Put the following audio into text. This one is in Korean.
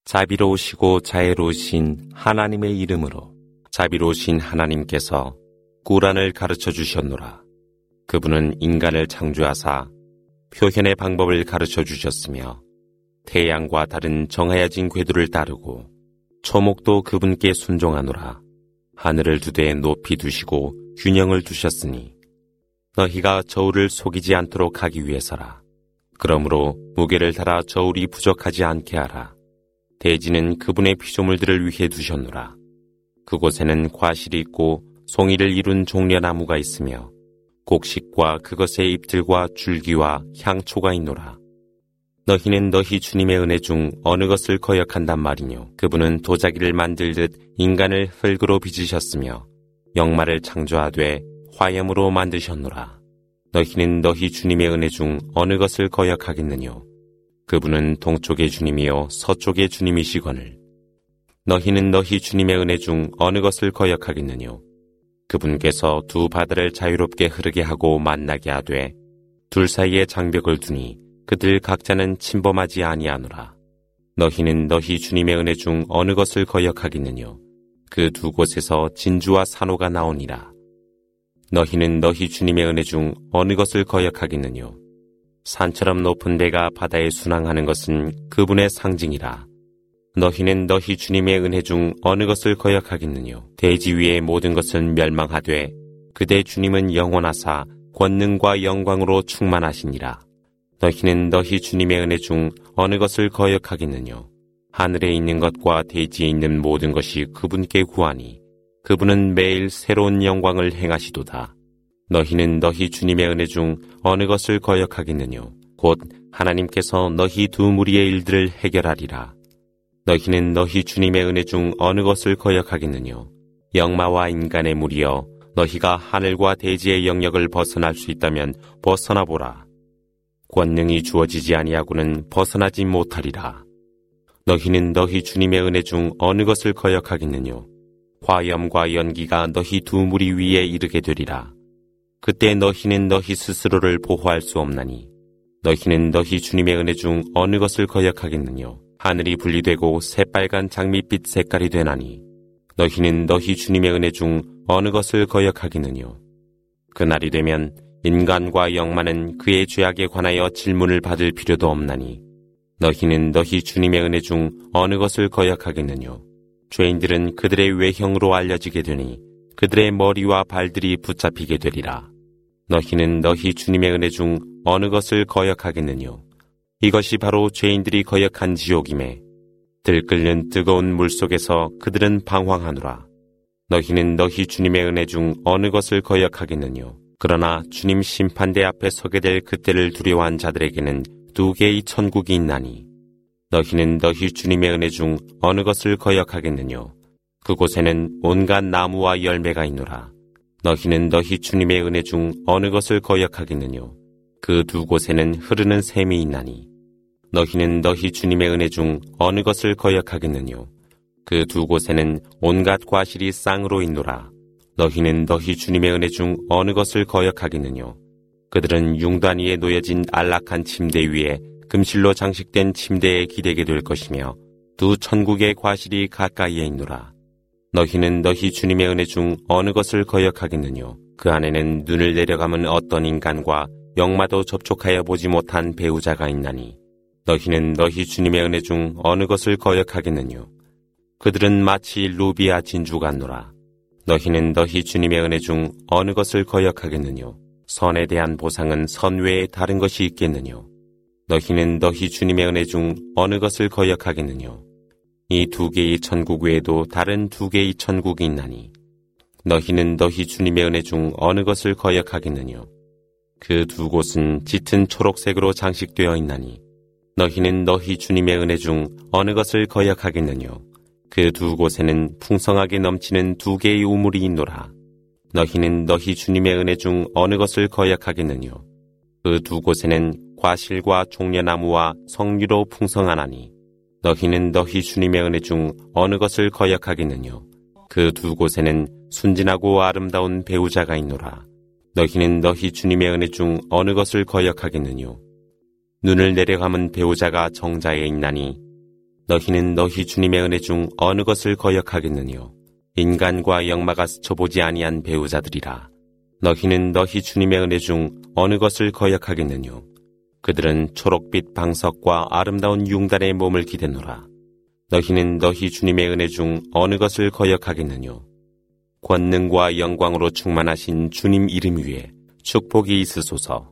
자비로우시고 자애로우신 하나님의 이름으로 자비로우신 하나님께서 꾸란을 가르쳐 주셨노라. 그분은 인간을 창조하사 표현의 방법을 가르쳐 주셨으며 태양과 다른 정하여진 궤도를 따르고 초목도 그분께 순종하노라. 하늘을 두되 높이 두시고 균형을 두셨으니 너희가 저울을 속이지 않도록 하기 위해서라. 그러므로 무게를 달아 저울이 부족하지 않게 하라. 대지는 그분의 피조물들을 위해 두셨노라. 그곳에는 과실이 있고 송이를 이룬 종려나무가 있으며 곡식과 그것의 잎들과 줄기와 향초가 있노라. 너희는 너희 주님의 은혜 중 어느 것을 거역한단 말이뇨. 그분은 도자기를 만들듯 인간을 흙으로 빚으셨으며 영마를 창조하되 화염으로 만드셨노라. 너희는 너희 주님의 은혜 중 어느 것을 거역하겠느뇨. 그분은 동쪽의 주님이요 서쪽의 주님이시거늘 너희는 너희 주님의 은혜 중 어느 것을 거역하겠느뇨. 그분께서 두 바다를 자유롭게 흐르게 하고 만나게 하되 둘 사이에 장벽을 두니 그들 각자는 침범하지 아니하노라. 너희는 너희 주님의 은혜 중 어느 것을 거역하겠느뇨. 그 두 곳에서 진주와 산호가 나오니라. 너희는 너희 주님의 은혜 중 어느 것을 거역하겠느뇨. 산처럼 높은 데가 바다에 순항하는 것은 그분의 상징이라. 너희는 너희 주님의 은혜 중 어느 것을 거역하겠느뇨. 대지 위의 모든 것은 멸망하되 그대 주님은 영원하사 권능과 영광으로 충만하시니라. 너희는 너희 주님의 은혜 중 어느 것을 거역하겠느뇨. 하늘에 있는 것과 대지에 있는 모든 것이 그분께 구하니 그분은 매일 새로운 영광을 행하시도다. 너희는 너희 주님의 은혜 중 어느 것을 거역하겠느뇨. 곧 하나님께서 너희 두 무리의 일들을 해결하리라. 너희는 너희 주님의 은혜 중 어느 것을 거역하겠느뇨. 영마와 인간의 무리여 너희가 하늘과 대지의 영역을 벗어날 수 있다면 벗어나보라. 권능이 주어지지 아니하고는 벗어나지 못하리라. 너희는 너희 주님의 은혜 중 어느 것을 거역하겠느뇨. 화염과 연기가 너희 두 무리 위에 이르게 되리라. 그때 너희는 너희 스스로를 보호할 수 없나니 너희는 너희 주님의 은혜 중 어느 것을 거역하겠느뇨. 하늘이 분리되고 새빨간 장밋빛 색깔이 되나니 너희는 너희 주님의 은혜 중 어느 것을 거역하겠느뇨. 그날이 되면 인간과 영마는 그의 죄악에 관하여 질문을 받을 필요도 없나니 너희는 너희 주님의 은혜 중 어느 것을 거역하겠느뇨. 죄인들은 그들의 외형으로 알려지게 되니 그들의 머리와 발들이 붙잡히게 되리라. 너희는 너희 주님의 은혜 중 어느 것을 거역하겠느뇨. 이것이 바로 죄인들이 거역한 지옥임에 들끓는 뜨거운 물속에서 그들은 방황하노라. 너희는 너희 주님의 은혜 중 어느 것을 거역하겠느뇨. 그러나 주님 심판대 앞에 서게 될 그때를 두려워한 자들에게는 두 개의 천국이 있나니 너희는 너희 주님의 은혜 중 어느 것을 거역하겠느뇨. 그곳에는 온갖 나무와 열매가 있노라. 너희는 너희 주님의 은혜 중 어느 것을 거역하겠느뇨. 그 두 곳에는 흐르는 샘이 있나니 너희는 너희 주님의 은혜 중 어느 것을 거역하겠느뇨. 그 두 곳에는 온갖 과실이 쌍으로 있노라. 너희는 너희 주님의 은혜 중 어느 것을 거역하겠느뇨. 그들은 융단 위에 놓여진 안락한 침대 위에 금실로 장식된 침대에 기대게 될 것이며 두 천국의 과실이 가까이에 있노라. 너희는 너희 주님의 은혜 중 어느 것을 거역하겠느뇨. 그 안에는 눈을 내려감은 어떤 인간과 영마도 접촉하여 보지 못한 배우자가 있나니 너희는 너희 주님의 은혜 중 어느 것을 거역하겠느뇨. 그들은 마치 루비아 진주 같노라. 너희는 너희 주님의 은혜 중 어느 것을 거역하겠느뇨. 선에 대한 보상은 선 외에 다른 것이 있겠느뇨. 너희는 너희 주님의 은혜 중 어느 것을 거역하겠느뇨. 이 두 개의 천국 외에도 다른 두 개의 천국이 있나니 너희는 너희 주님의 은혜 중 어느 것을 거역하겠느뇨. 그 두 곳은 짙은 초록색으로 장식되어 있나니 너희는 너희 주님의 은혜 중 어느 것을 거역하겠느뇨. 그 두 곳에는 풍성하게 넘치는 두 개의 우물이 있노라. 너희는 너희 주님의 은혜 중 어느 것을 거역하겠느뇨. 그 두 곳에는 과실과 종려나무와 석류로 풍성하나니 너희는 너희 주님의 은혜 중 어느 것을 거역하겠느뇨. 그 두 곳에는 순진하고 아름다운 배우자가 있노라. 너희는 너희 주님의 은혜 중 어느 것을 거역하겠느뇨. 눈을 내려감은 배우자가 정자에 있나니 너희는 너희 주님의 은혜 중 어느 것을 거역하겠느뇨? 인간과 영마가 스쳐보지 아니한 배우자들이라. 너희는 너희 주님의 은혜 중 어느 것을 거역하겠느뇨? 그들은 초록빛 방석과 아름다운 융단의 몸을 기대노라. 너희는 너희 주님의 은혜 중 어느 것을 거역하겠느뇨? 권능과 영광으로 충만하신 주님 이름 위에 축복이 있으소서.